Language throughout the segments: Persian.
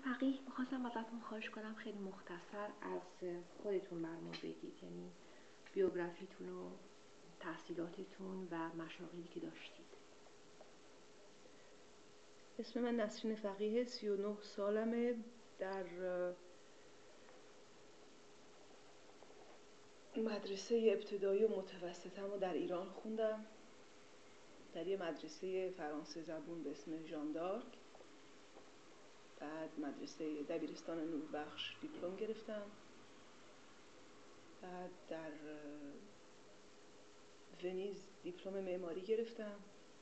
فقیه میخواستم ازتون خواهش کنم خیلی مختصر از خودتون برام بگید، یعنی بیوگرافیتون و تحصیلاتتون و مشاغلی که داشتید. اسم من نسرین فقیه، 39 سالمه. در مدرسه ابتدایی و متوسطم رو در ایران خوندم، در یه مدرسه فرانسه زبون به اسم ژان دارک. بعد مدرسه دبیرستان نوربخش دیپلم گرفتم. بعد در ونیز دیپلم معماری گرفتم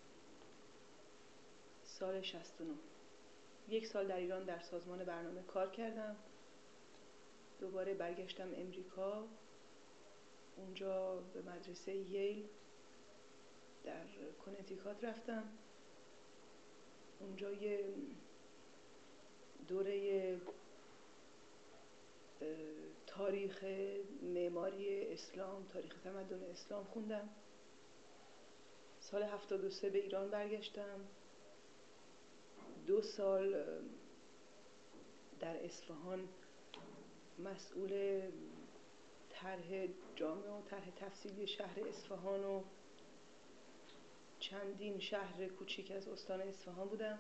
سال 69. 1 سال در ایران در سازمان برنامه کار کردم. دوباره برگشتم امریکا. اونجا به مدرسه ییل در کنتیکات رفتم. اونجا یه دوره تاریخ معماری اسلام، تاریخ تمدن اسلام خوندم. سال 73 به ایران برگشتم. 2 سال در اصفهان مسئول طرح جامع و طرح تفصیلی شهر اصفهان و چندین شهر کوچیک از استان اصفهان بودم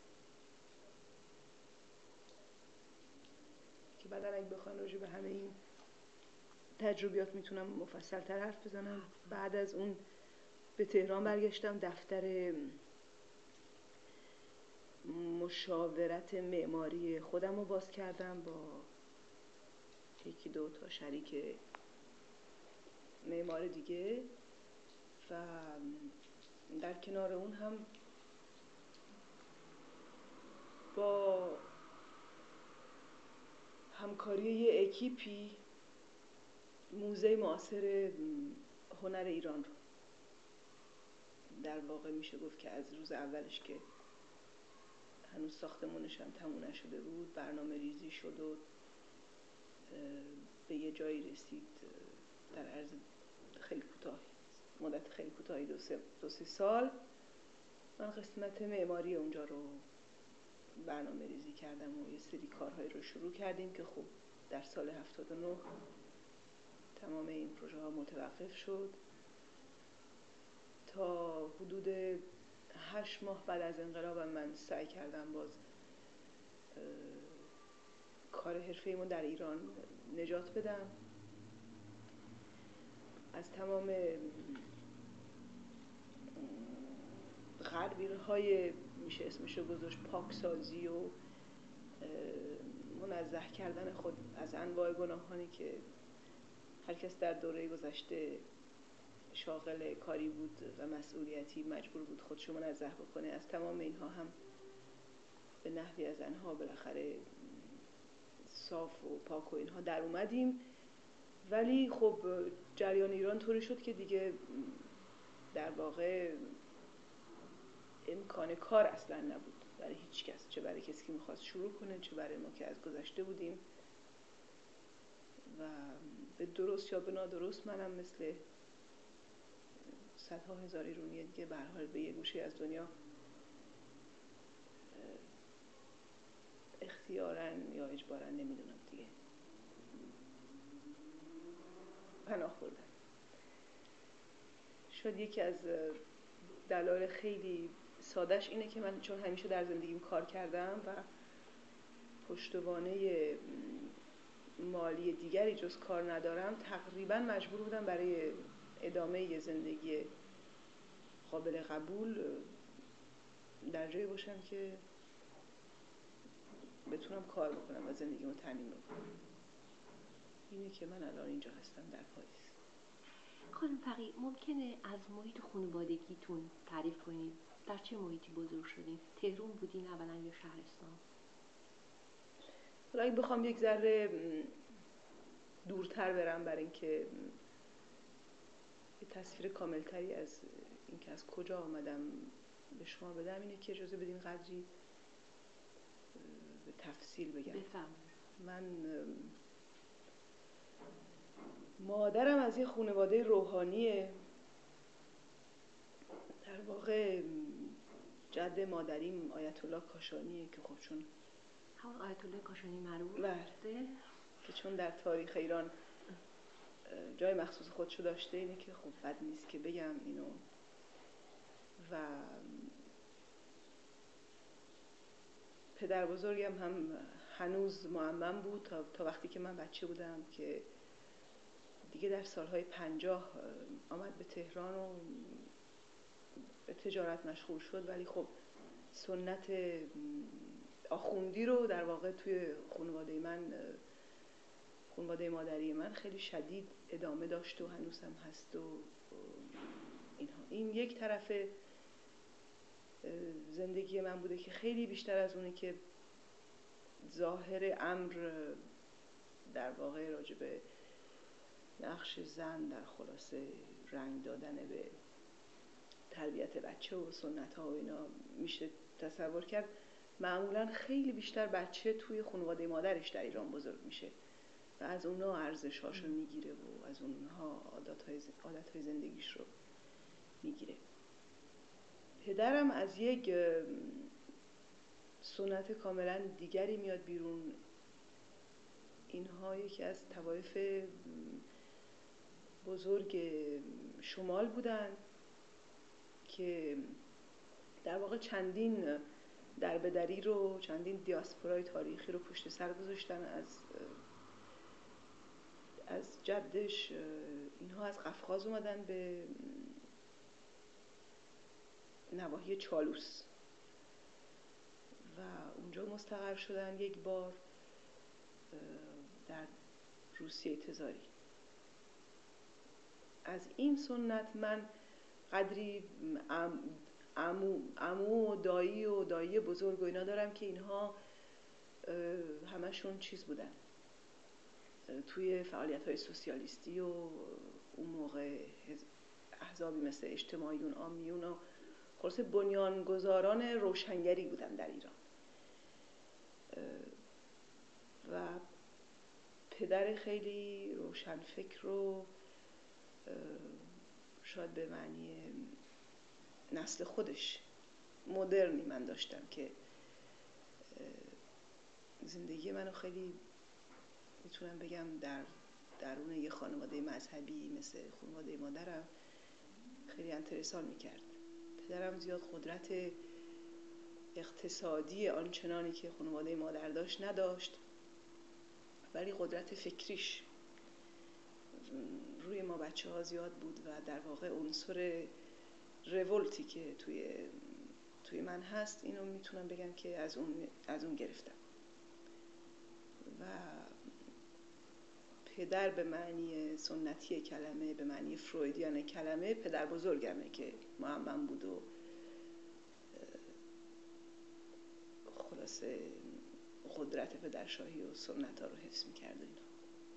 که بعدا اگه بخوام راجع به همه این تجربیات میتونم مفصل تر حرف بزنم. بعد از اون به تهران برگشتم، دفتر مشاورت معماری خودم رو باز کردم با 1-2 تا شریک معمار دیگه و در کنار اون هم با همکاری یه اکیپی موزه معاصر هنر ایران رو، در واقع میشه گفت که از روز اولش که هنوز ساختمونش هم تموم نشده بود برنامه ریزی شد و به یه جایی رسید در عرض خیلی کوتاه، مدت خیلی کوتاهی 2-3 سال من قسمت معماری اونجا رو برنامه ریزی کردم و یه سری کارهای رو شروع کردیم که خب در سال 79 تمام این پروژه ها متوقف شد. تا حدود 8 ماه بعد از انقلابم من سعی کردم باز کار حرفه‌ایمو در ایران نجات بدم. از تمام غربیل‌های میشه اسمشو گذاشت پاکسازی و منزه کردن خود از انواع گناهانی که هر کس در دوره گذشته شاغل کاری بود و مسئولیتی مجبور بود خودشو منزه بکنه، از تمام اینها هم به نحوی از آنها بالاخره صاف و پاک و اینها در اومدیم. ولی خب جریان ایران طوری شد که دیگه در واقع امکان کار اصلا نبود برای هیچ کس، چه برای کسی که میخواست شروع کنه چه برای ما که از گذشته بودیم. و به درست یا به نادرست منم مثل صدها هزار ایرانی دیگه به هر حال به یه گوشه از دنیا اختیاراً یا اجباراً نمیدونم دیگه پناه بردن. شاید یکی از دلایل خیلی سادهش اینه که من چون همیشه در زندگیم کار کردم و پشتوانه مالی دیگری جز کار ندارم، تقریبا مجبور بودم برای ادامه یه زندگی قابل قبول در جایی باشم که بتونم کار بکنم و زندگیمو تامین بکنم. اینه که من الان اینجا هستم در پاریس. خانم فقیه ممکنه از محیط خانوادگیتون تعریف کنید؟ در چه محیطی بزرگ شدین؟ تهران بودین اولا یا شهرستان؟ حالا اگه بخوام یک ذره دورتر برم برای اینکه یه تصویر کاملتری از اینکه از کجا آمدم به شما بدم، اینه که اجازه بدین قدری به تفصیل بگم. بفرمایید. من مادرم از یه خانواده روحانیه. در واقع جد مادریم آیت الله کاشانیه که خب چون همون آیت الله کاشانی معروف که چون در تاریخ ایران جای مخصوص خودشو داشته، اینه که خب بد نیست که بگم اینو. و پدر بزرگم هم هنوز معمم بود تا وقتی که من بچه بودم، که دیگه در سالهای 50 آمد به تهران و به تجارت مشغول شد. ولی خب سنت آخوندی رو در واقع توی خانواده مادری من خیلی شدید ادامه داشت و هنوز هم هست و اینها. این یک طرف زندگی من بوده که خیلی بیشتر از اونه که ظاهر امر در واقع راجع به نقش زن در خلاصه رنگ دادن به تربیت بچه و سنت ها و اینا میشه تصور کرد. معمولا خیلی بیشتر بچه توی خانواده مادرش در ایران بزرگ میشه و از اونها ارزش هاشو میگیره و از اونها عادت های زندگیش رو میگیره. پدرم از یک سنت کاملا دیگری میاد بیرون. اینها یکی از طوایف بزرگ شمال بودن که در واقع چندین دربدری رو، چندین دیاسپورای تاریخی رو پشت سر گذاشتن. از جدش اینها از قفقاز اومدن به نواحی چالوس و اونجا مستقر شدن یک بار در روسیه تزاری. از این سنت من قدری عمو و دایی بزرگ و اینا دارم که اینها همشون چیز بودن توی فعالیت‌های سوسیالیستی و اون موقع احزابی مثل اجتماعیون، عامیون و خلاصه بنیانگذاران روشنگری بودن در ایران. و پدر خیلی روشنفکر رو شاید به معنی نسل خودش مدرنی من داشتم که زندگی منو خیلی میتونم بگم در درون یه خانواده مذهبی مثل خانواده مادرم خیلی انترسان میکرد. پدرم زیاد قدرت اقتصادی آنچنانی که خانواده مادر داشت نداشت، ولی قدرت فکریش روی ما بچه ها زیاد بود و در واقع عنصر رولتی که توی من هست اینو میتونم بگم که از اون گرفتم. و پدر به معنی سنتی کلمه، به معنی فرویدیان کلمه، پدر بزرگمه که معمم بود و خلاصه قدرت پدرشاهی و سنت ها رو حفظ میکرد و اینا.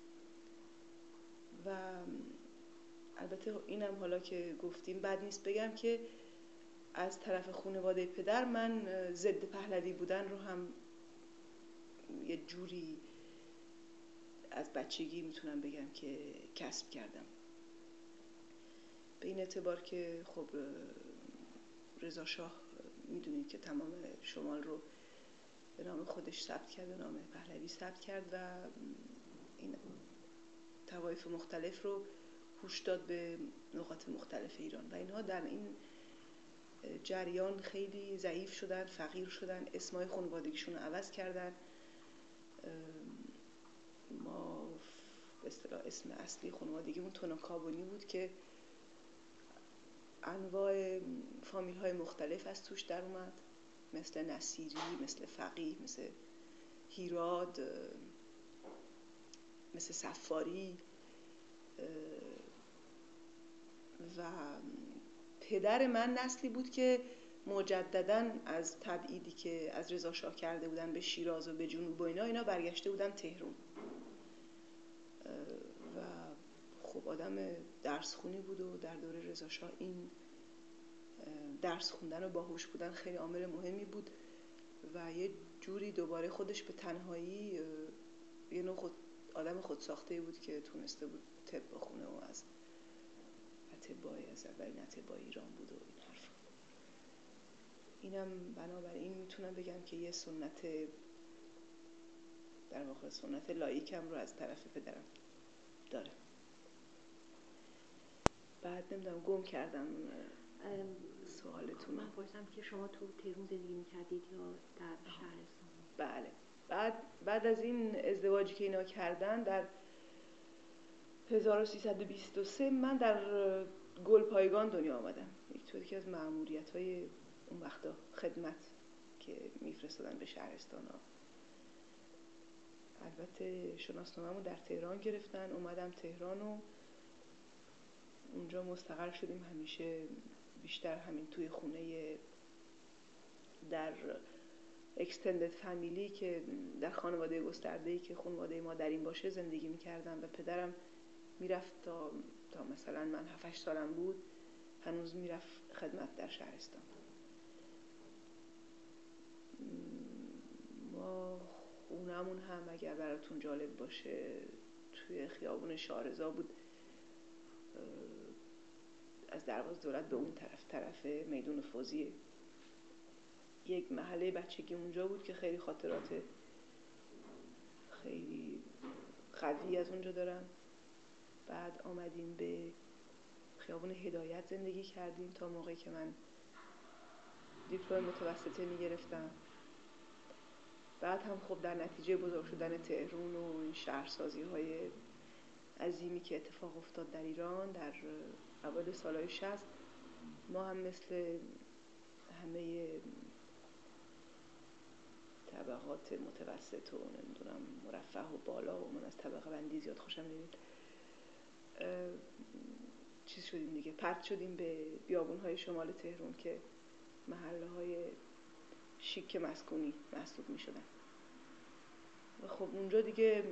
و البته اینم حالا که گفتیم بد نیست بگم که از طرف خانواده پدر من ضد پهلوی بودن رو هم یه جوری از بچگی میتونم بگم که کسب کردم، به این اعتبار که خب رضا شاه میدونید که تمام شمال رو به نام خودش ثبت کرد، به نام پهلوی ثبت کرد و این طوایف مختلف رو کوچ داد به نقاط مختلف ایران و اینها در این جریان خیلی ضعیف شدن، فقیر شدن، اسمای خانوادگیشون رو عوض کردن. ما به اصطلاح اسم اصلی خانوادگیمون تونکابونی بود که انواع فامیل های مختلف از توش در اومد، مثل نصیری، مثل فقیه، مثل هیراد، مثل صفاری. و پدر من نسلی بود که مجدداً از تبعیدی که از رضا شاه کرده بودن به شیراز و به جنوب و اینا برگشته بودن تهران. و خب آدم درس خونی بود و در دوره رضا شاه این درس خوندن و باهوش بودن خیلی عامل مهمی بود و یه جوری دوباره خودش به تنهایی یه نوع آدم خودساخته بود که تونسته بود طب بخونه و از اولین اطبای ایران بود و این حرف. اینم بنابراین میتونم بگم که یه سنت در واقع سنت لاییکم رو از طرف پدرم داره. بعد نمیدونم گم کردم سوالتون. من پرسیدم که شما تو تهران زندگی میکردید یا در شهرستان؟ بله. بعد از این ازدواجی که اینا کردن در 1323 من در گلپایگان دنیا آمدم. یکی از مأموریت‌های اون وقتا خدمت که میفرستادن به شهرستان ها. البته شناسنامه‌مو در تهران گرفتن، اومدم تهران و اونجا مستقر شدیم. همیشه بیشتر همین توی خونه در اکستندد فامیلی که در خانواده گسترده‌ای که خانواده ما در این باشه زندگی می‌کردم و پدرم میرفت تا مثلا من 7-8 سالم بود هنوز میرفت خدمت در شهرستان. ما خونمون هم اگر براتون جالب باشه توی خیابون شارضا بود، از دروازه دولت به اون طرف میدون فوزیه. یک محله بچگی اونجا بود که خیلی خاطرات خیلی قوی از اونجا دارم. بعد آمدیم به خیابون هدایت زندگی کردیم تا موقعی که من دیپلم متوسطه میگرفتم. بعد هم خب در نتیجه بزرگ شدن تهران و این شهرسازی های عظیمی که اتفاق افتاد در ایران در اوایل سالهای 60 ما هم مثل همه طبقات متوسط و نمیدونم مرفه و بالا و من از طبقه بندی زیاد خوشم نمیاد چیز شدیم دیگه، پرت شدیم به بیابون‌های شمال تهران که محله‌های شیک مسکونی محسوب می‌شدن. و خب اونجا دیگه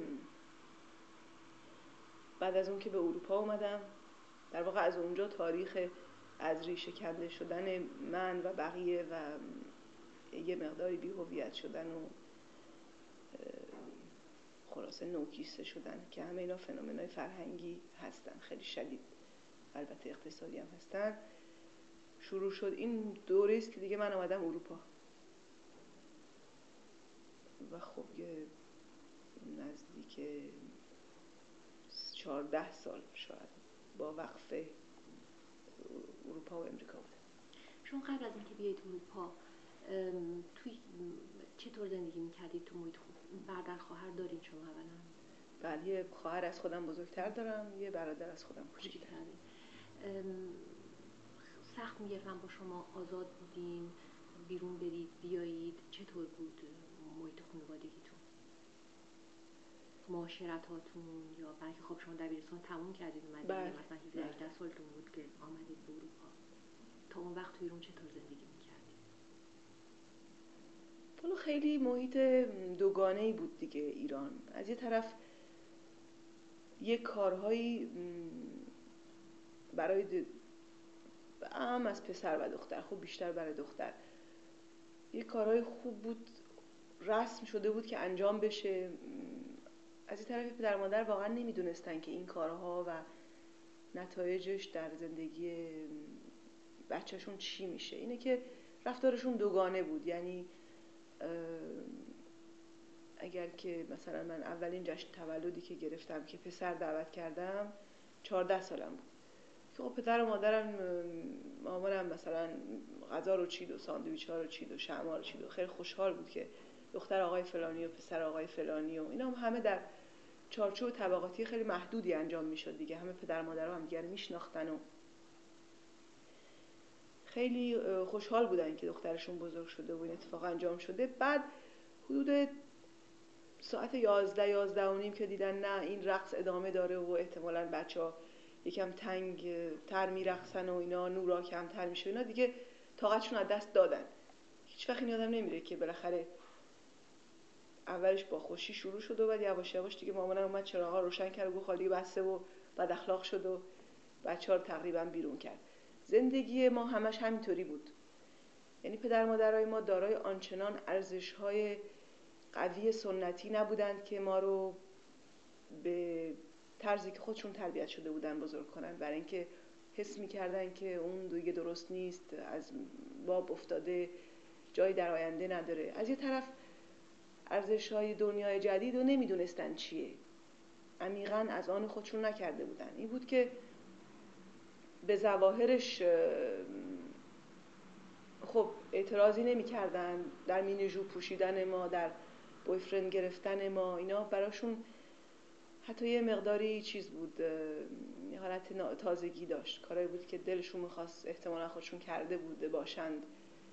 بعد از اون که به اروپا اومدم، در واقع از اونجا تاریخ از ریشه کنده شدن من و بقیه و یه مقداری بی‌هویت شدن و خلاصه نوکیسته شدن که همه اینا فنومن‌های فرهنگی هستن، خیلی شدید، البته اقتصادی هم هستن. شروع شد این دوره است که دیگه من آمدم اروپا و خب یه نزدیک 14 سال شاید با وقفه اروپا و امریکا بوده. شما قبل از اینکه بیایید اروپا توی چطور زندگی میکردید؟ تو محیط خوب برادر خواهر دارین شما اولا؟ بله، یه خواهر از خودم بزرگتر دارم، یه برادر از خودم کوچیک‌تر. سخت میگرفتن با شما؟ آزاد بودین بیرون برید بیایید؟ چطور بود محیط خانوادگیتون؟ معاشرتاتون؟ یا بلکه خب شما دبیرستان تموم کردید اومدید مثلا 17-18 سالتون بود که آمدید به اروپا، تا اون وقت توی ایران چطور زندگی میکردید؟ حالا خیلی محیط دوگانه‌ای بود دیگه ایران. از یه طرف یه کارهایی برای هم از پسر و دختر، خب بیشتر برای دختر، یه کارهای خوب بود، رسم شده بود که انجام بشه. از این طرف پدر مادر واقعا نمیدونستن که این کارها و نتایجش در زندگی بچهشون چی میشه. اینه که رفتارشون دوگانه بود. یعنی اگر که مثلا من اولین جشن تولدی که گرفتم که پسر دعوت کردم 14 سالم بود، که خب پدر و مادرم مامانم مثلا غذا رو چید و ساندویچ ها رو چید و شمع رو چید و خیلی خوشحال بود که دختر آقای فلانی و پسر آقای فلانی و اینا همه در چارچوب طبقاتی خیلی محدودی انجام میشد دیگه. همه پدر مادرها هم دیگر میشناختن و خیلی خوشحال بودن که دخترشون بزرگ شده و این اتفاق انجام شده. بعد حدود ساعت 11 و نیم که دیدن نه این رقص ادامه داره و احتمالاً بچه‌ها یکم تنگ تر میرقصن و اینا، نورا کمتر میشه، اینا دیگه طاقتشون از دست دادن. هیچ وقت این یادم نمیره که بالاخره اولش با خوشی شروع شد و بعد یواش یواش دیگه مامانم اومد چراغا روشن کرد و گفت خالی بسته و بد اخلاق شد و بچه‌ها رو تقریبا بیرون کرد. زندگی ما همش همینطوری بود. یعنی پدر مادرای ما دارای آنچنان ارزش‌های قوی سنتی نبودند که ما رو به طرزی که خودشون تربیت شده بودن بزرگ کنن، برای اینکه حس می‌کردن که اون دیگه درست نیست، از باب افتاده، جایی در آینده نداره. از یه طرف ارزش‌های دنیای جدید رو نمیدونستن چیه، عمیقاً از آن خودشون نکرده بودن. این بود که به ظواهرش خب اعتراضی نمی‌کردن، در مینیجو پوشیدن ما، در بویفرند گرفتن ما، اینا براشون حتی یه مقداری چیز بود، یه حالت تازگی داشت، کارایی بود که دلشون می‌خواست احتمالاً خودشون کرده بوده باشند،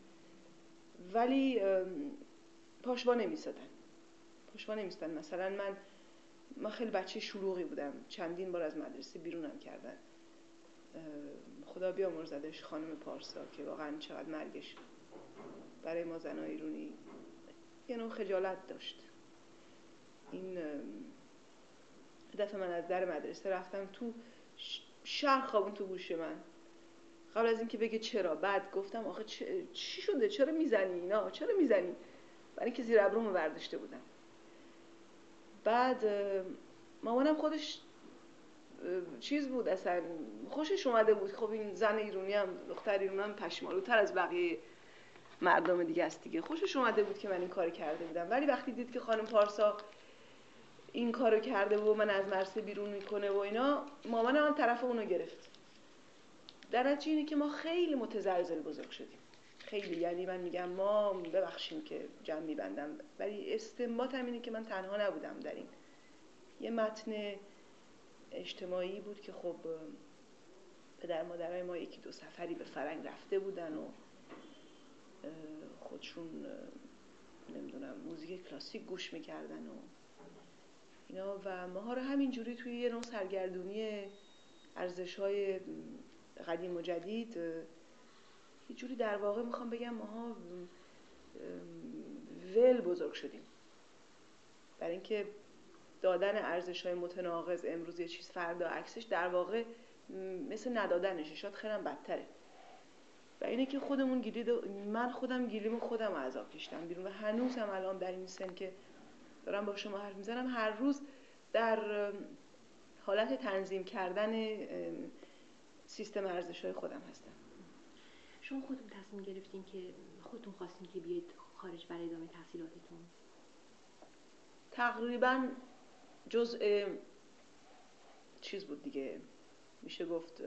ولی پاشوا نمی‌ایستادن. مثلا من خیلی بچه شلوغی بودم، چندین بار از مدرسه بیرونم کردن، خدا بیامرزدش خانم پارسا که واقعا چقدر مرگش برای ما زنای ایرانی یه نوع خجالت داشت. این دفعه من از در مدرسه رفتم تو، شهر خوابون تو گوش من، قبل از اینکه بگه چرا، بعد گفتم آخه چی شده، چرا میزنی اینا، چرا میزنی، برای اینکه زیر ابرومو برداشته بودم. بعد مامانم خودش چیز بود، اصلا خوشش اومده بود، خب این زن ایرانی هم، دختر ایرانی هم پشمالوتر از بقیه مردم دیگه است دیگه، خوشش اومده بود که من این کارو کرده بودم. ولی وقتی دید که خانم پارسا این کارو کرده و من از مدرسه بیرون میکنه و اینا، مامانم هم طرف اونو گرفت. در نتیجه اینه که ما خیلی متزلزل بزرگ شدیم، خیلی، یعنی من میگم ما، ببخشیم که جمع میبندم، ولی استنباطم اینه که من تنها نبودم در این. یه متن اجتماعی بود که خب پدر مادرای ما یکی دو سفری به فرنگ رفته بودن و خودشون نمیدونم موزیک کلاسیک گوش میکردن و اینا، و ماها رو همینجوری توی یه نوع سرگردونی ارزش‌های قدیم و جدید، یه جوری در واقع میخوام بگم ماها ول بزرگ شدیم. برای اینکه دادن ارزش‌های متناقض امروز یه چیز، فردا عکسش، در واقع مثل ندادنشه، شاید خیلی بدتره. و اینه که خودمون من خودم گیلیم خودم از آب کشیدم بیرون و هنوزم الان در این سن که دارم با شما حرف میزنم، هر روز در حالت تنظیم کردن سیستم ارزش‌های خودم هستم. شما خودتون تصمیم گرفتین که خودتون خواستین که بیاید خارج برای ادامه تحصیلاتتون؟ تقریباً جزء چیز بود دیگه، میشه گفت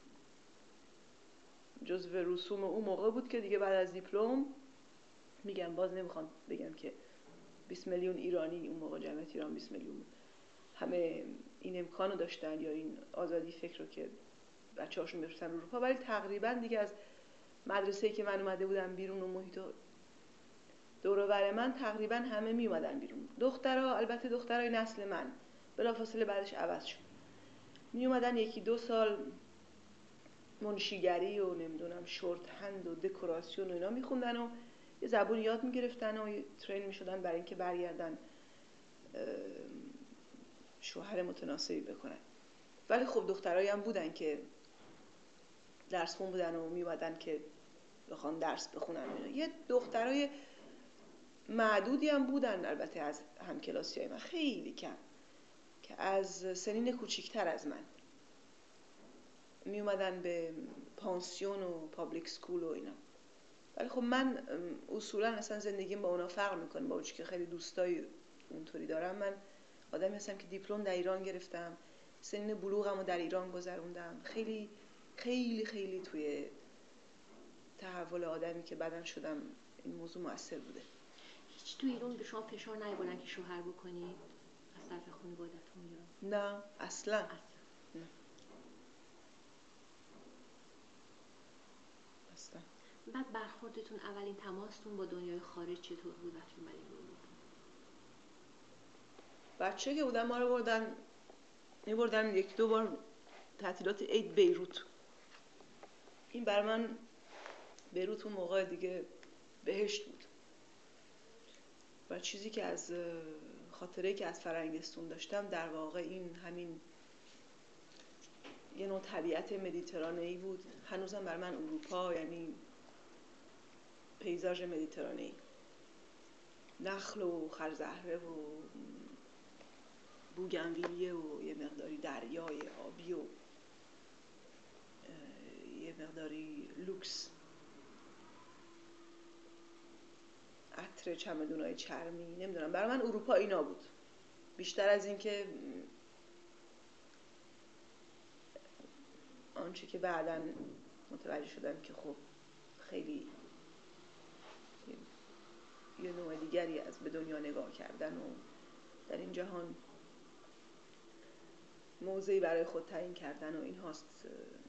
جزء رسوم اون موقع بود که دیگه بعد از دیپلم، میگم باز نمیخوام بگم که 20 میلیون ایرانی، اون موقع جمعیت ایران 20 میلیون بود، همه این امکانو داشتن یا این آزادی فکر رو که بچه‌هاشون بفرستن اروپا، ولی تقریبا دیگه از مدرسه‌ای که من اومده بودم بیرون و محیط دور و بر من تقریبا همه می اومدن بیرون. دخترها، البته دخترای نسل من بلافاصله بعدش عوض شد، می اومدن یکی دو سال منشیگری و نمیدونم شورت هند و دکوراسیون و اینا میخوندن و یه زبون یاد میگرفتن و ترین میشدن برای اینکه برگردن شوهر متناسبی بکنن. ولی خب دخترایی هم بودن که درس خون بودن و میومدن که بخوان درس بخونن. یه دخترای معدودی هم بودن البته از همکلاسیای من، خیلی کم، که از سنین کوچیکتر از من می اومدن به پانسیون و پابلیک سکول و اینا. ولی خب من اصولا اصلا زندگیم با اونا فرق میکنه، با وجودی که خیلی دوستای اونطوری دارم. من آدمی هستم که دیپلم در ایران گرفتم، سنین بلوغمو در ایران گذروندم، خیلی خیلی خیلی توی تحول آدمی که بعداً شدم این موضوع مؤثر بوده. هیچ تو ایران به شما فشار نیاوردن که شوهر بکنید از طرف خانواده‌تون یا؟ نه اصلا. نه. اصلا. بعد برخوردتون، اولین تماستون با دنیای خارج چطور بود وقتی اومدید اروپا؟ بچه که بودم ما رو بردن یک دو بار تعطیلات عید بیروت. این بر من بیروت اون موقع دیگه بهشت بود و چیزی که از خاطره‌ای که از فرنگستون داشتم در واقع این همین یه نوع طبیعت مدیترانه‌ای بود. هنوزم بر من اروپا یعنی پیزاژ مدیترانه‌ای، نخل و خرزهره و بوگنویلیه و یه مقداری دریای آبی و یه مقداری لوکس، عطر، چمدونای چرمی، نمیدونم، برای من اروپا اینا بود بیشتر از این که آنچه که بعداً متوجه شدم که خب خیلی یه نوع دیگری از به دنیا نگاه کردن و در این جهان موضعی برای خود تعیین کردن و این هاست،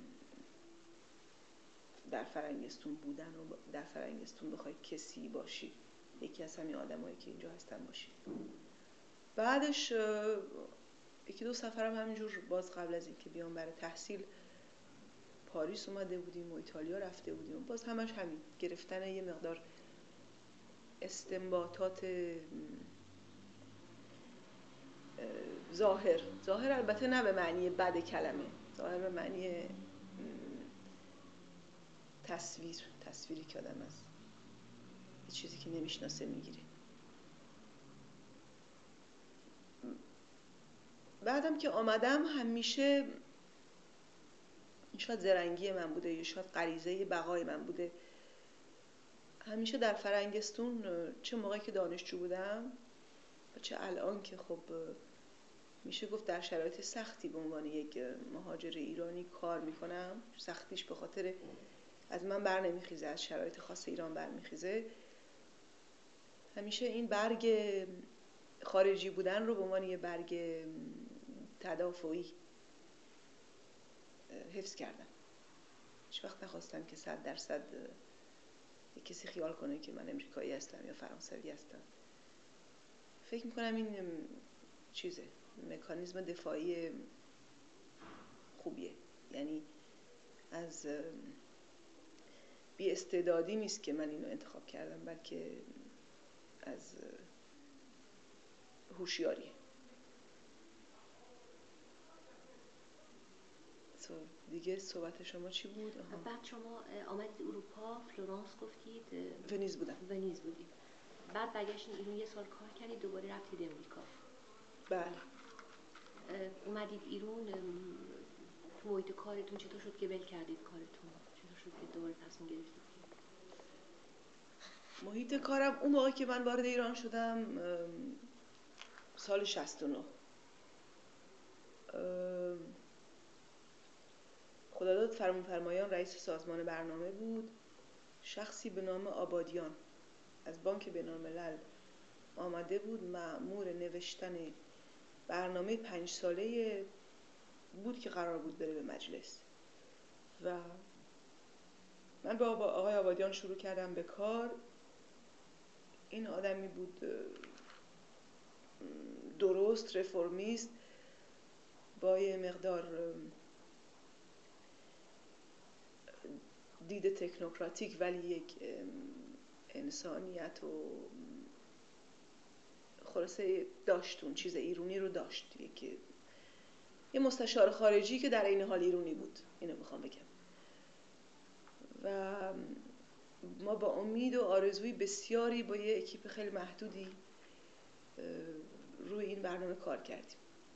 در فرنگستون بودن و در فرنگستون بخوای کسی باشی، یکی از همین آدمایی که اینجا هستن باشی. بعدش یکی دو سفرم همینجور باز قبل از این که بیام برای تحصیل پاریس اومده بودیم و ایتالیا رفته بودیم و باز همش همین گرفتن یه مقدار استنباطات ظاهر البته نه به معنی بد کلمه، ظاهر به معنی تصویری که آدم از یه چیزی که نمیشناسه میگیره. بعدم که آمدم همیشه، شاید زرنگی من بوده یا شاید غریزه بقای من بوده، همیشه در فرنگستون چه موقعی که دانشجو بودم و چه الان که خب میشه گفت در شرایط سختی به عنوان یک مهاجر ایرانی کار میکنم، سختیش به خاطر از من بر نمیخیزه، از شرایط خاص ایران بر میخیزه، همیشه این برگ خارجی بودن رو به عنوان یه برگ تدافعی حفظ کردم. هیچ وقت نخواستم که 100% یک کسی خیال کنه که من امریکایی هستم یا فرانسوی هستم. فکر میکنم این چیزه، مکانیزم دفاعی خوبیه. یعنی از بی استعدادی نیست که من اینو انتخاب کردم، بلکه از هوشیاریه. دیگه صحبت شما چی بود؟ بعد شما آمدید اروپا، فلورانس گفتید، ونیز بودید. بعد برگشتین ایران، یه سال کار کردید، دوباره رفتید امریکا. بله. اومدید ایران، تو محیط کارتون چطور شد که ول کردید کارتون؟ چطور شد که دوباره تصمیم گرفتید؟ محیط کارم اون موقع که من وارد ایران شدم سال 69، خداداد فرمانفرمایان رئیس سازمان برنامه بود، شخصی به نام آبادیان از بانک بین‌الملل آمده بود، مأمور نوشتن برنامه 5 ساله بود که قرار بود بره به مجلس و من با آقای آبادیان شروع کردم به کار. این آدمی بود درست، رفرمیست، با یه مقدار دید تکنوکراتیک، ولی یک انسانیت و خلاصه داشتون چیز ایرونی رو داشت، یه مستشار خارجی که در این حال ایرونی بود، اینو میخوام بگم. و ما با امید و آرزوی بسیاری با یه اکیپ خیلی محدودی روی این برنامه کار کردیم.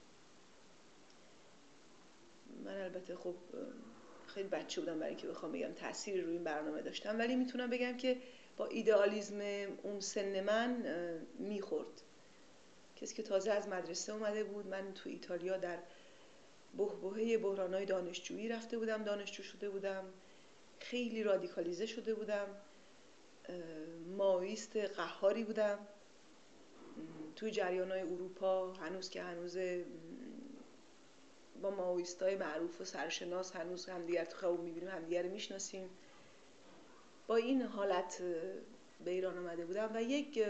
من البته خب خیلی بچه بودم برای اینکه بخوام بگم تأثیری روی این برنامه داشتم، ولی میتونم بگم که با ایدئالیسم اون سن من میخورد. کسی که تازه از مدرسه اومده بود، من تو ایتالیا در بحبوحه بحران‌های دانشجویی رفته بودم، دانشجو شده بودم، خیلی رادیکالیزه شده بودم، مائویست قهاری بودم. توی جریان‌های اروپا هنوز که هنوزه با مائویستای معروف و سرشناس هنوز همدیگر تو خیابون می‌بینیم، همدیگر میشناسیم. با این حالت به ایران آمده بودم و یک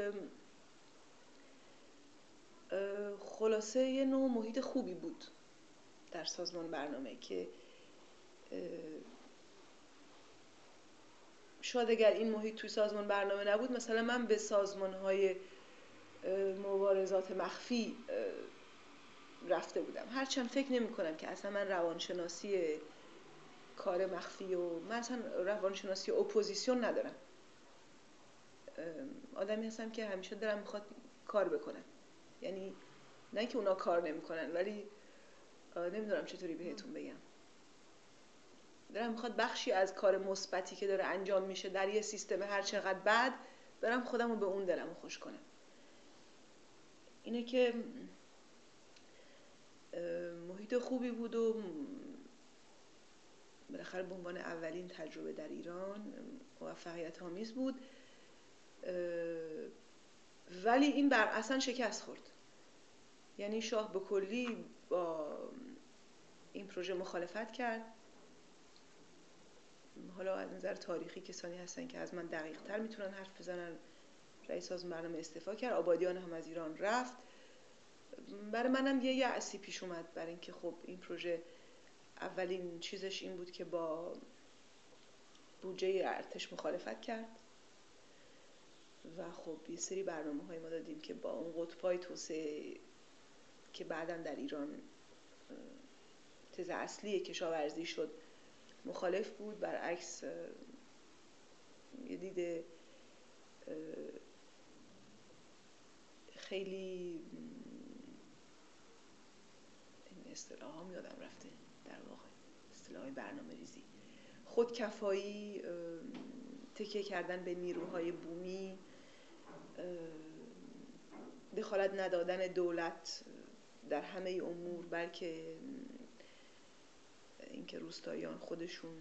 خلاصه یه نوع محیط خوبی بود در سازمان برنامه که شاید اگر این محیط توی سازمان برنامه نبود، مثلا من به سازمان‌های مبارزات مخفی رفته بودم. هرچند فکر نمی‌کنم که اصلا من روانشناسی کار مخفی و من اصلا روانشناسی اپوزیسیون ندارم. آدمی هستم که همیشه دلم میخواد کار بکنم. یعنی نه که اونا کار نمی‌کنن، ولی نمیدونم چطوری بهتون بگم. دلم میخواد بخشی از کار مثبتی که داره انجام میشه در یه سیستم هر چقدر بد برم خودم رو به اون دلم خوش کنم. اینه که محیط خوبی بود و بالاخره به عنوان اولین تجربه در ایران موفقیت آمیز بود، ولی این اصلا شکست خورد. یعنی شاه به کلی با این پروژه مخالفت کرد. حالا از نظر تاریخی کسانی هستن که از من دقیق تر میتونن حرف بزنن. رئیس سازمان برنامه استعفا کرد، آبادیان هم از ایران رفت. برای منم یه یأسی پیش اومد، برای اینکه خب این پروژه اولین چیزش این بود که با بودجه ارتش مخالفت کرد و خب یه سری برنامه‌های ما دادیم که با اون قطب‌های توسعه که بعداً در ایران تز اصلی کشاورزی شد مخالف بود. برعکس یه دید خیلی این اصطلاح هم یادم رفته، در واقع اصطلاح برنامه ریزی، خودکفایی، تکیه کردن به نیروهای بومی، دخالت ندادن دولت در همه امور، بلکه اینکه روستاییان خودشون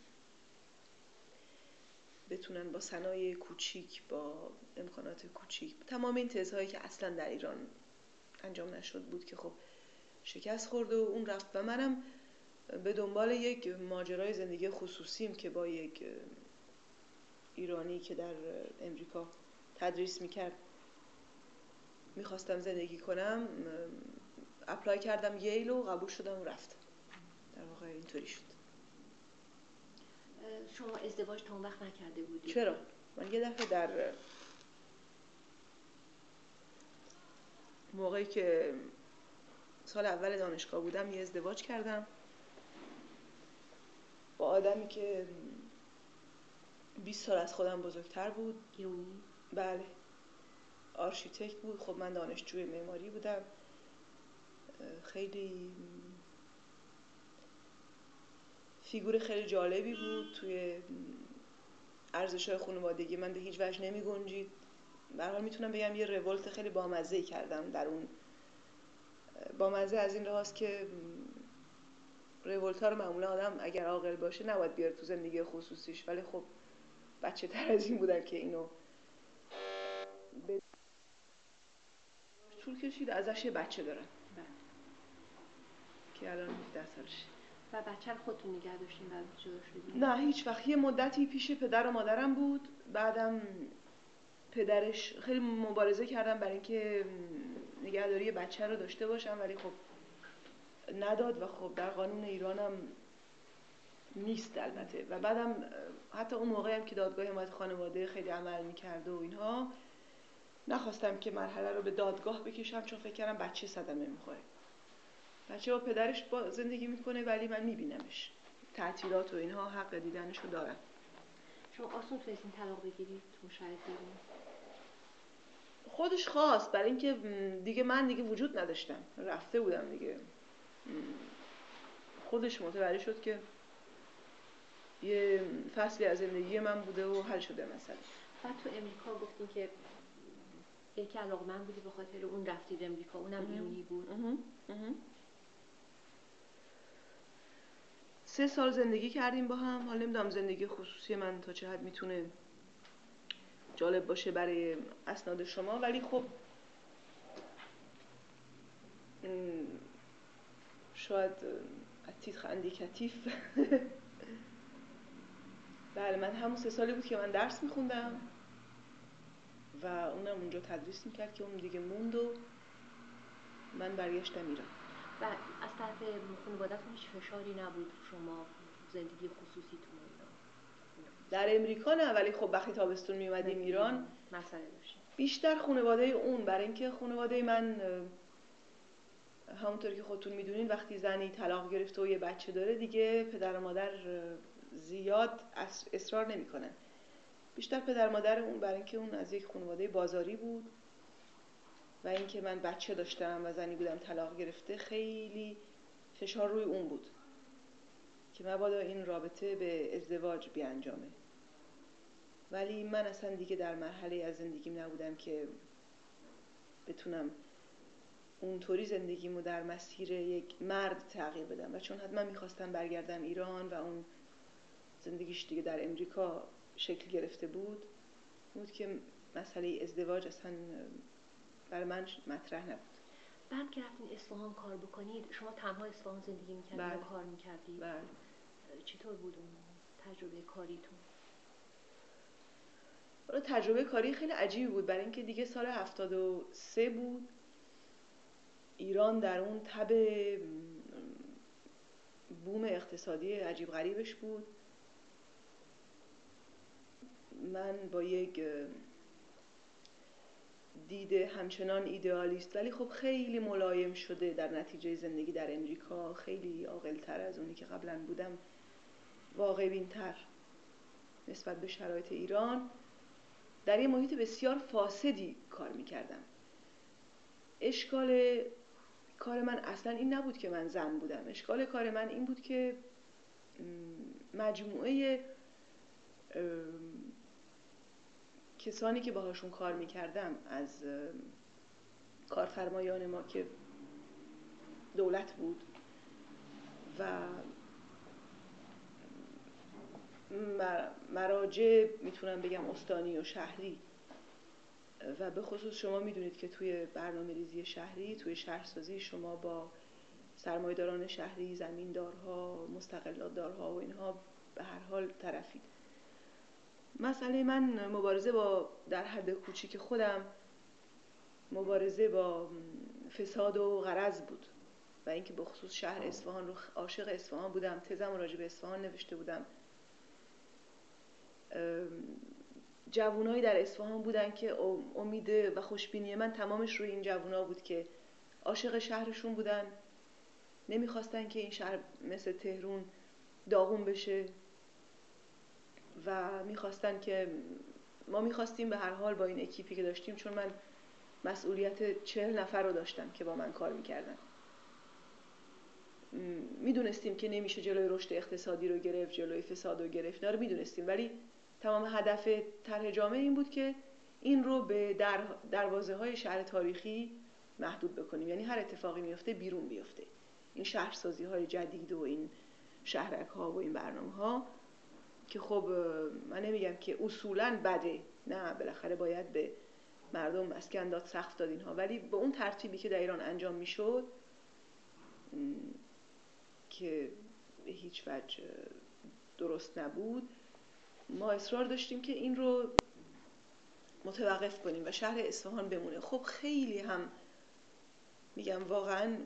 بتونن با صنایع کوچیک، با امکانات کوچیک، تمام این تزهایی که اصلا در ایران انجام نشد بود که خب شکست خورد و اون رفت. و منم به دنبال یک ماجرای زندگی خصوصیم که با یک ایرانی که در امریکا تدریس میکرد میخواستم زندگی کنم. اپلای کردم ییل و قبول شدم و رفتم. در واقع اینطوری شد. شما ازدواج تا اون وقت نکرده بودید؟ چرا؟ من یه دفعه در موقعی که سال اول دانشگاه بودم یه ازدواج کردم با آدمی که 20 سال از خودم بزرگتر بود. ایرانی؟ بله، آرشیتکت بود. خب من دانشجوی معماری بودم. خیلی فیگور خیلی جالبی بود. توی ارزش‌های خانوادگی من به هیچ وجه نمی گنجید. به هر حال میتونم بگم یه رولت خیلی بامزه‌ای کردم در اون. بامزه از این لحاظ که رولت‌ها رو معمولا آدم اگر عاقل باشه نباید بیاره تو زندگی خصوصیش، ولی خب بچه تر از این بودم که اینو طول کشید. ازش یه بچه دارم که الان 17 سالشه. و بچه رو خودتون نگه داشتین بعد جدا شدین؟ نه هیچ وقت. یه مدتی پیش پدر و مادرم بود. بعدم پدرش خیلی مبارزه کردم برای اینکه نگهداری بچه رو داشته باشم، ولی خب نداد و خب در قانون ایرانم نیست البته. و بعدم حتی اون موقعی هم که دادگاه حمایت خانواده خیلی عمل می‌کرد و اینها، نخواستم که مرحله رو به دادگاه بکشم، چون فکر کردم بچه صدمه می‌خوره. بچه با پدرش زندگی میکنه ولی من میبینمش. تعطیلات و اینها حق دیدنشو دارم. شما آسون تونستین طلاق بگیرید؟ مشاهده دیدین؟ خودش خواست، برای اینکه دیگه من وجود نداشتم، رفته بودم دیگه. خودش متوجه شد که یه فصلی از زندگی من بوده و حل شده مثلا. بعد تو امریکا گفتین که یکی علاقه‌مند بودی به خاطر اون رفتید امریکا، اونم ایرانی بود. 3 سال زندگی کردیم با هم. حالا نمیدونم زندگی خصوصی من تا چه حد میتونه جالب باشه برای اسناد شما، ولی خب شاید تیتر اندیکاتیو. بله، من همون 3 سالی بود که من درس میخوندم و اونم اونجا تدریس میکرد که اون دیگه موند و من برگشتم ایران. و از طرف خانواده‌تون هیچ فشاری نبود شما زندگی خصوصیتون اینا؟ در امریکا نه، ولی خب وقتی تابستون میومدیم ایران مسئله داشتیم. بیشتر خانواده اون، برای اینکه خانواده من همونطور که خودتون میدونین وقتی زنی طلاق گرفته و یه بچه داره دیگه پدر و مادر زیاد اصرار نمیکنن. بیشتر پدر مادر اون برای اینکه اون از یک خانواده بازاری بود و اینکه من بچه داشتم و زنی بودم طلاق گرفته، خیلی فشار روی اون بود که مبادا این رابطه به ازدواج بیانجامه. ولی من اصلا دیگه در مرحله از زندگیم نبودم که بتونم اونطوری زندگیمو در مسیر یک مرد تغییر بدم و چون حتما میخواستم برگردم ایران و اون زندگیش دیگه در امریکا شکل گرفته بود که مسئله ازدواج اصلا برای من مطرح نبود. بعد که رفتین اصفهان کار بکنید، شما تنها اصفهان زندگی میکردید یا کار میکردید؟ بله. چطور بود اون تجربه کاریتون؟ تجربه کاری خیلی عجیبی بود، برای اینکه دیگه سال 73 بود، ایران در اون تب بوم اقتصادی عجیب غریبش بود. من با یک دید همچنان ایدئالیست ولی خب خیلی ملایم شده در نتیجه زندگی در امریکا، خیلی عاقل‌تر از اونی که قبلا بودم، واقع بین‌تر نسبت به شرایط ایران، در یه محیط بسیار فاسدی کار میکردم. اشکال کار من اصلا این نبود که من زن بودم، اشکال کار من این بود که مجموعه کسانی که باهاشون کار میکردم، از کارفرمایان ما که دولت بود و مراجع میتونم بگم استانی و شهری، و به خصوص شما میدونید که توی برنامه‌ریزی شهری، توی شهرسازی، شما با سرمایه‌داران شهری، زمیندارها، مستقل‌دارها و اینها به هر حال طرفید. مسئله من مبارزه با، در حد کوچیک خودم، مبارزه با فساد و غرض بود و اینکه به خصوص شهر اصفهان رو عاشق اصفهان بودم. تزم راجع به اصفهان نوشته بودم. جوانایی در اصفهان بودن که امید و خوشبینی من تمامش روی این جوانا بود که عاشق شهرشون بودن، نمیخواستن که این شهر مثل تهرون داغون بشه و میخواستن که ما میخواستیم به هر حال با این اکیپی که داشتیم، چون من مسئولیت 40 نفر رو داشتم که با من کار میکردن، میدونستیم که نمیشه جلوی رشد اقتصادی رو گرفت، جلوی فساد رو گرفت، اینا رو میدونستیم، ولی تمام هدف طرح جامعه این بود که این رو به دروازه‌های شهر تاریخی محدود بکنیم، یعنی هر اتفاقی میفته بیرون بیفته. این شهرسازی‌های جدید و این شهرک‌ها و این برنامه‌ها که خب من نمیگم که اصولاً بده، نه، بالاخره باید به مردم مسکن داد، سقف داد اینها، ولی به اون ترتیبی که در ایران انجام میشد که به هیچ وجه درست نبود، ما اصرار داشتیم که این رو متوقف کنیم و شهر اصفهان بمونه. خب خیلی هم میگم واقعا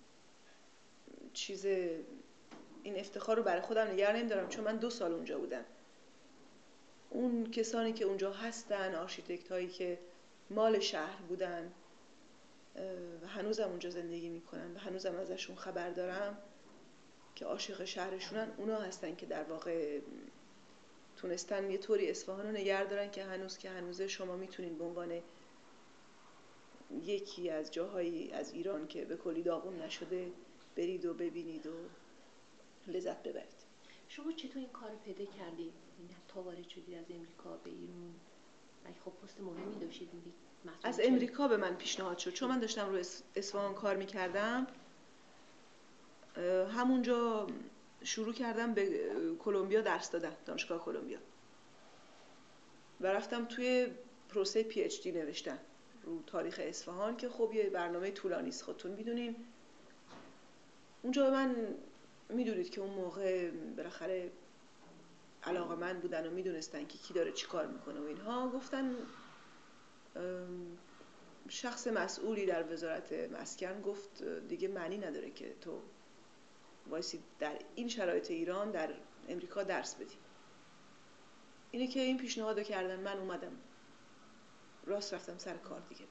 این افتخار رو برای خودم نگه نمیدارم، چون من 2 سال اونجا بودم. اون کسانی که اونجا هستن، آرشیتکت هایی که مال شهر بودن و هنوزم اونجا زندگی میکنن و هنوزم ازشون خبر دارم که عاشق شهرشونن، اونا هستن که در واقع تونستن یه طوری اصفهان رو نگه دارن که هنوزه شما میتونین به عنوان یکی از جاهایی از ایران که به کلی داغون نشده برید و ببینید و لذت ببرید. شما چطور این کار رو پیدا کردید؟ تا وارد شدید از امریکا به ایران؟ اگه خب پست مهمی داشتید، از امریکا به من پیشنهاد شد، چون من داشتم رو اصفهان کار میکردم. همونجا شروع کردم به کلمبیا درس دادن، دانشگاه کلمبیا، و رفتم توی پروسه پی اچ دی نوشتن رو تاریخ اصفهان که خب یه برنامه طولانی است، خودتون میدونین. اونجا من میدونید که اون موقع بالاخره علاقه‌مند بودن و میدونستن که کی داره چی کار میکنه و اینها. گفتن شخص مسئولی در وزارت مسکن گفت دیگه معنی نداره که تو وایسی در این شرایط ایران در امریکا درس بدی. اینه که این پیشنهادو کردن، من اومدم راست رفتم سر کار دیگه.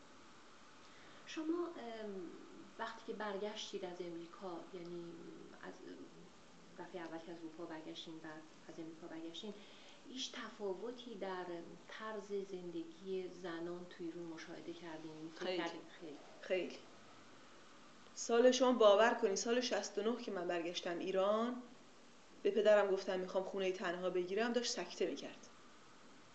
شما وقتی که برگشتید از امریکا، یعنی از دفعه اول که از اروپا برگشتین بعد از امریکا برگشتین، هیچ تفاوتی در طرز زندگی زنان توی ایران مشاهده کردین؟ خیلی. سال، شما باور کنید، سال 69 که من برگشتم ایران، به پدرم گفتم میخوام خونه تنها بگیرم، داشت سکته میکرد.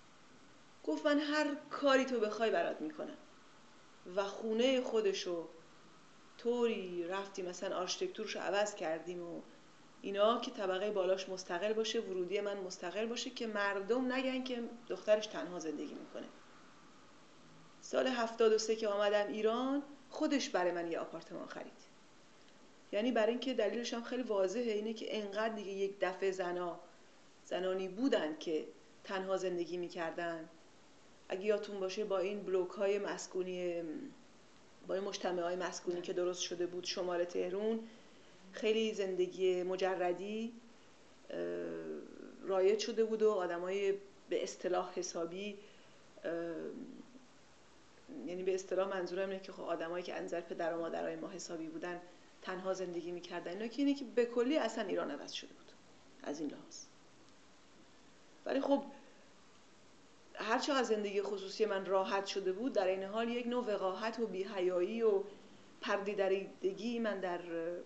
گفت من هر کاری تو بخوای برات میکنم و خونه خودشو طوری رفتیم مثلا آرشیتکتورشو عوض کردیم و اینا که طبقه بالاش مستقل باشه، ورودی من مستقل باشه که مردم نگن که دخترش تنها زندگی میکنه. سال 73 که آمدم ایران خودش برای من یه آپارتمان خرید. یعنی برای اینکه دلیلش هم خیلی واضحه، اینه که انقدر دیگه یک دفعه زنانی بودن که تنها زندگی میکردن. اگه یادتون باشه با این بلوک های مسکونی، با این مجتمع های مسکونی که درست شده بود شمال تهران، خیلی زندگی مجردی رایج شده بود و آدمای به اصطلاح حسابی، یعنی به اصطلاح منظورم اینه که خب آدمایی که از نظر پدر و مادرای ما حسابی بودن تنها زندگی میکردن. اینا که اینه که به کلی اصلا ایران عوض شده بود از این لحاظ. ولی خب هرچه از زندگی خصوصی من راحت شده بود، در این حال یک نوع وقاحت و بی‌حیایی و پرده‌دریدگی من در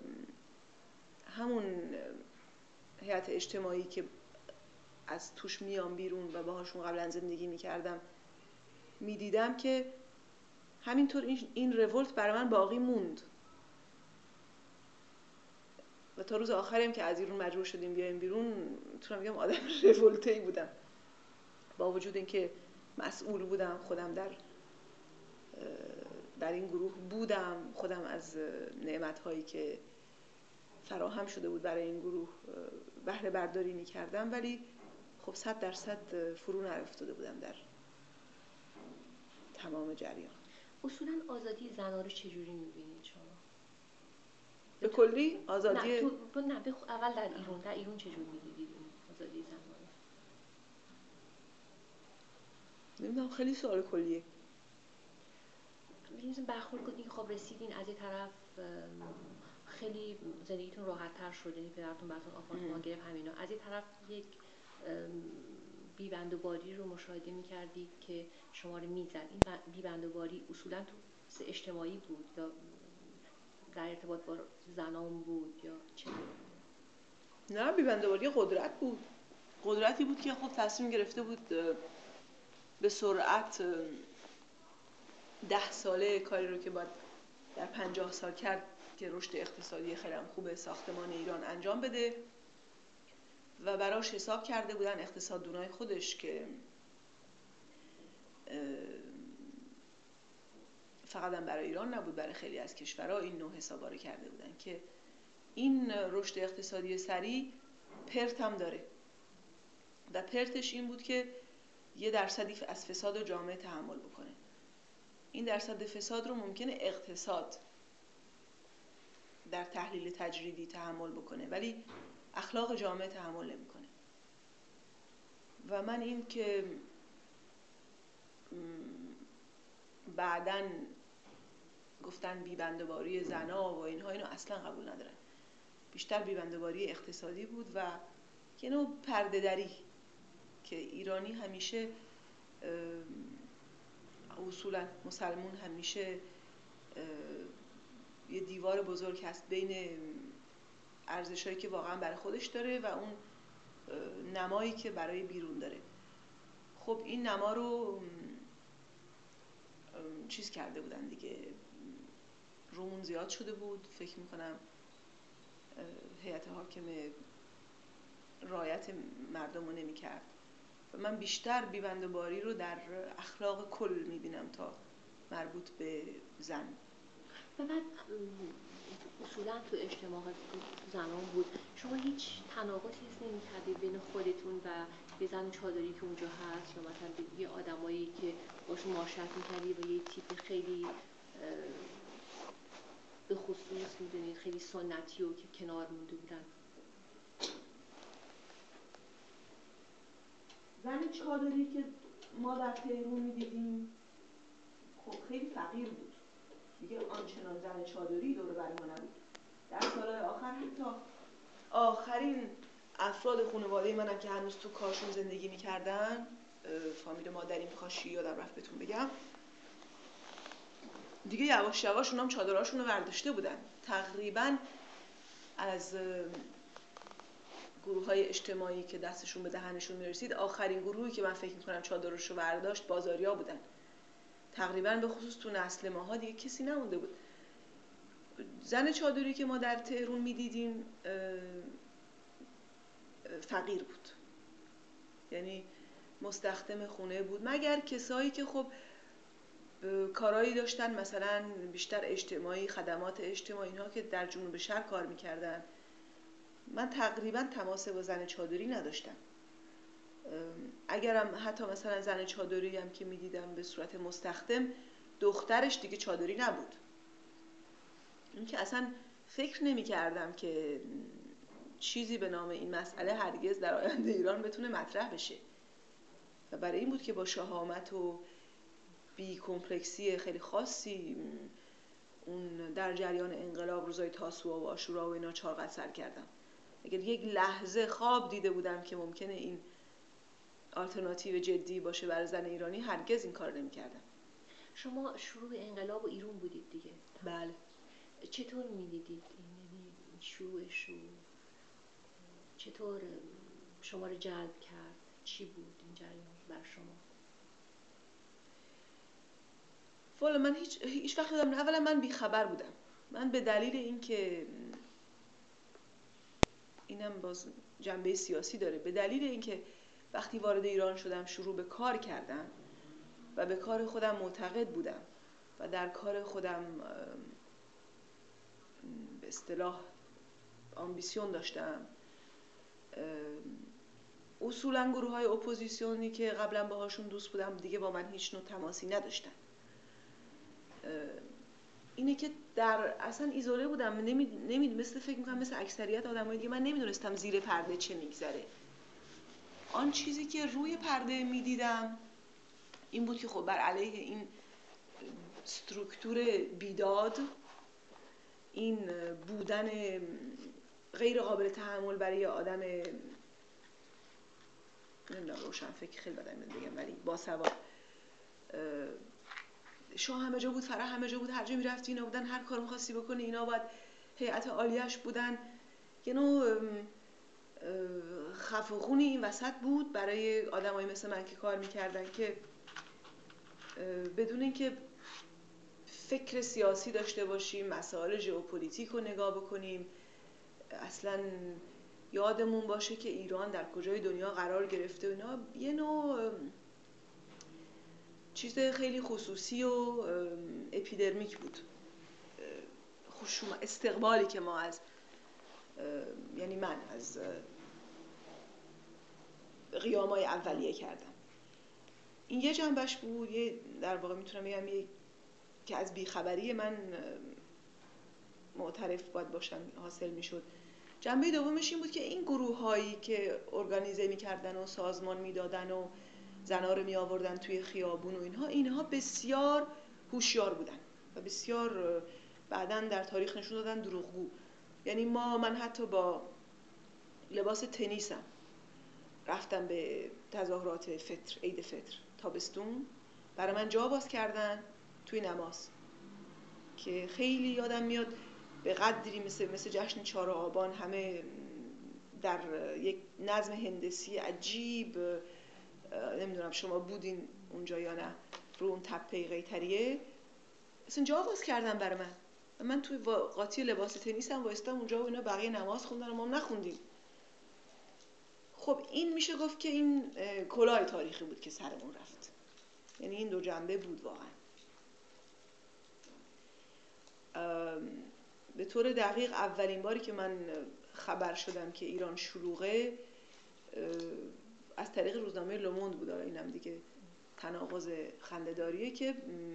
همون هیئت اجتماعی که از توش میام بیرون و باهاشون قبلا زندگی میکردم میدیدم که همینطور این رولت برای من باقی موند و تا روز آخری هم که از ایران مجبور شدیم بیایم بیرون میتونم بگم آدم رولته‌ای بودم، با وجود اینکه مسئول بودم، خودم در این گروه بودم، خودم از نعمت‌هایی که فراهم شده بود برای این گروه بهره برداری می‌کردم، ولی خب 100% فرو نرفتاده بودم در تمام جریان. اصولاً آزادی زن‌ها رو چجوری می‌بینید شما؟ به کلی آزادی نه اول در ایران چجوری می‌دیدید این آزادی زن‌ها رو؟ نمیدونم، خیلی سوال کلیه. می‌تونید برخورد کنید که خب رسیدین از یه طرف خیلی زندگیتون راحت‌تر شده، پدرتون براتون آپارتمان گرفت همینا، از یه طرف یک بی‌بندوباری رو مشاهده می‌کردید که شما رو می‌زد. این بی‌بندوباری اصولاً تو اجتماعی بود یا در ارتباط با زنان بود یا چه؟ نه، بی‌بندوباری قدرت بود. قدرتی بود که خب تصمیم گرفته بود به سرعت 10 ساله کاری رو که باید در 50 سال کرد که رشد اقتصادی خیلی هم خوب ساختمان ایران انجام بده و براش حساب کرده بودن اقتصاددونای خودش که فقط هم برای ایران نبود، برای خیلی از کشورها این نوع حسابا رو کرده بودن که این رشد اقتصادی سریع پرت هم داره و پرتش این بود که یه درصدی از فساد جامعه تحمل بکنه. این درصد فساد رو ممکنه اقتصاد در تحلیل تجریدی تحمل بکنه ولی اخلاق جامعه تحمل نمیکنه. و من این که بعداً گفتن بی‌بندوباری زنا و اینها، اینو اصلا قبول ندارم. بیشتر بی‌بندوباری اقتصادی بود و یه نوع پرده دری که ایرانی همیشه اصولا مسلمون همیشه یه دیوار بزرگ هست بین ارزشایی که واقعا برای خودش داره و اون نمایی که برای بیرون داره. خب این نما رو چیز کرده بودن دیگه، رومون زیاد شده بود. فکر میکنم هیئت حاکمه رعایت مردم رو نمی کرد و من بیشتر بی‌بندوباری رو در اخلاق کل میبینم تا مربوط به زن. و بعد اصولا تو اجتماع زنان بود، شما هیچ تناقضی نمی‌کردید بین خودتون و یه زن چادری که اونجا هست یا مثلا یه آدمایی که باشون معاشرت می‌کردید و یه تیپ خیلی به خصوص می‌دونید خیلی سنتی و که کنار مونده بودن؟ زن چادری که ما در تهران می‌دیدیم خب خیلی فقیر بود دیگه، آنچنان زن چادری دور بر ما نبود. در سالهای آخر حتی آخرین افراد خانواده منم که هنوز تو کاشون زندگی می‌کردن، فامیل مادریم کاشی، یادم رفت بهتون بگم، دیگه یواش یواش اونام چادرهاشون رو برداشته بودن. تقریباً از گروه‌های اجتماعی که دستشون به دهنشون میرسید، آخرین گروهی که من فکر می‌کنم چادرشو برداشت بازاریا بودن. تقریباً به خصوص تو نسل ماها دیگه کسی نمونده بود. زن چادری که ما در تهران می‌دیدیم فقیر بود، یعنی مستخدم خونه بود، مگر کسایی که خب کارایی داشتن مثلا بیشتر اجتماعی، خدمات اجتماعی، اینها که در جنوب شهر کار میکردن. من تقریبا تماس با زن چادری نداشتم. اگرم حتی مثلا زن چادری هم که میدیدم به صورت مستخدم، دخترش دیگه چادری نبود. این که اصلا فکر نمی کردم که چیزی به نام این مسئله هرگز در آینده ایران بتونه مطرح بشه، و برای این بود که با شهامت و بی کمپلکسی خیلی خاصی اون در جریان انقلاب روزای تاسوعا و عاشورا و اینا چارقد سر کردم. اگر یک لحظه خواب دیده بودم که ممکنه این آلترناتیو جدی باشه برای زن ایرانی، هرگز این کار نمی کردم. شما شروع انقلاب و ایران بودید دیگه؟ بله. چطور می‌دیدید این شروعش رو؟ چطور شما رو جلب کرد؟ چی بود این جریان بر شما؟ والا من هیچ وقت یادم، اولا من بیخبر بودم. من به دلیل اینکه اینم باز جنبه سیاسی داره، به دلیل اینکه وقتی وارد ایران شدم شروع به کار کردم و به کار خودم معتقد بودم و در کار خودم به اصطلاح آمبیسیون داشتم، اصولا گروه‌های اپوزیسیونی که قبلا باهاشون دوست بودم دیگه با من هیچ نوع تماسی نداشتن. اینه که در اصلا ایزوله بودم، مثل فکر می‌کنم مثل اکثریت آدمای دیگه من نمیدونستم زیر پرده چه میگذره. آن چیزی که روی پرده میدیدم این بود که خب بر علیه این سترکتور بیداد، این بودن غیر قابل تحمل برای آدم نمیدونم روشن فکر، خیلی بدم میاد بگم ولی باسواد، شاه همه جا بود، فرح همه جا بود، هر جا میرفتی اینا بودن، هر کار می‌خواستی بکنی اینا باید، هیئت عالیه‌اش بودن، یه نوع خف و خونی این وسط بود برای آدمایی مثل من که کار می‌کردن که بدون اینکه فکر سیاسی داشته باشیم، مسائل ژئوپلیتیک رو نگاه بکنیم، اصلا یادمون باشه که ایران در کجای دنیا قرار گرفته و اینا، یه نوع چیز خیلی خصوصی و اپیدرمیک بود. استقبالی که ما از یعنی من از قیامای اولیه کردم، این یه جنبش بود. یه در واقع میتونم بگم که از بیخبری من معترف باید باشم حاصل میشد. جنبه دومش این بود که این گروه هایی که ارگانیزه میکردن و سازمان میدادن و زنا رو می آوردن توی خیابون و اینها بسیار هوشیار بودن و بسیار بعداً در تاریخ نشون دادن دروغگو. یعنی من حتی با لباس تنیسم رفتم به تظاهرات فطر، عید فطر تابستون، برای من جا باز کردن توی نماز که خیلی یادم میاد به قدری مثل جشن 4 آبان همه در یک نظم هندسی عجیب، نمیدونم شما بودین اونجا یا نه، رو اون تپه قیطریه اصلا جا باز کردن برای من توی قاطی لباس تنیسم وایستم اونجا و اینا بقیه نماز خوندن و ما نخوندیم. خب این میشه گفت که این کلاه تاریخی بود که سرمون رفت. یعنی این دو جنبه بود واقعا. به طور دقیق اولین باری که من خبر شدم که ایران شلوغه از طریق روزنامه لوموند بود. اینم دیگه تناقض خنده‌داریه که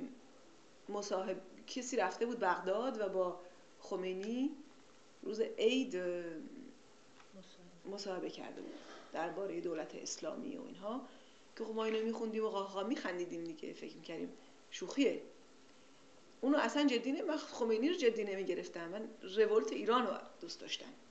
کسی رفته بود بغداد و با خمینی روز عید مصاحبه کرده بود درباره دولت اسلامی و اینها، که خب ما اینو میخوندیم و قاقا میخندیدیم دیگه، فکر میکردیم شوخیه. اونو اصلا جدی خمینی رو جدی نمیگرفتم، من رولت ایران رو دوست داشتم.